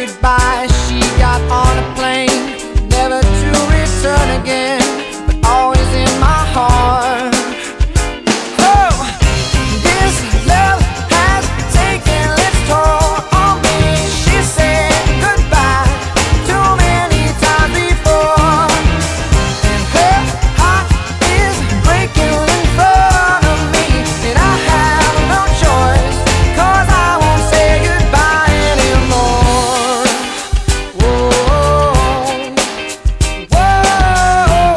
goodbye. She got on a plane, never to return again, but always in my heart. Oh, this love has taken its toll on me. She said goodbye too many times before, and her heart is breaking in front of me, and I have no choice, 'cause I won't say goodbye anymore. Whoa, whoa,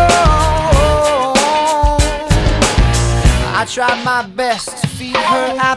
whoa. I tried my best to feed her appetite.